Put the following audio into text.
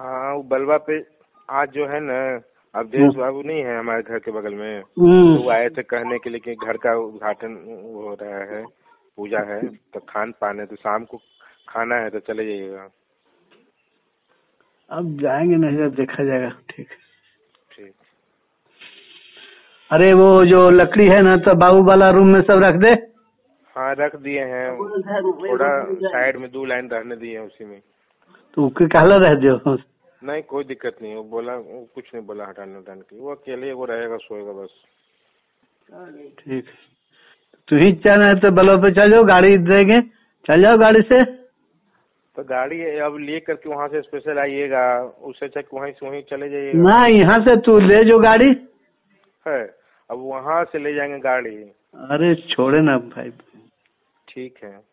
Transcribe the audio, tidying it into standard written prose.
हाँ वो बलवा पे आज जो है ना, अब देश बाबू नहीं है हमारे घर के बगल में, तो वो आए थे कहने के लिए कि घर का उद्घाटन हो रहा है, पूजा है, तो खान पान है, तो शाम को खाना है, तो चले जाइएगा। अब जाएंगे, नहीं जब देखा जाएगा। ठीक ठीक। अरे वो जो लकड़ी है ना, तो बाबू वाला रूम में सब रख दे। हाँ रख दिए हैं, थोड़ा साइड में 2 लाइन रहने दिए हैं उसी में। तो कहला रह दो। नहीं कोई दिक्कत नहीं, वो बोला, वो कुछ नहीं बोला हटाने उठाने के लिए, वो अकेले वो रहेगा, सोएगा बस। ठीक, तू ही चल है तो बलवा पे चल जाओ, गाड़ी देंगे, चल जाओ गाड़ी से। तो गाड़ी अब ले करके वहाँ से स्पेशल आइएगा, उससे अच्छा वहीं से वहीं चले जाइएगा। ना, यहाँ से तू ले जो गाड़ी है, अब वहाँ से ले जाएंगे गाड़ी। अरे छोड़े ना भाई। ठीक है।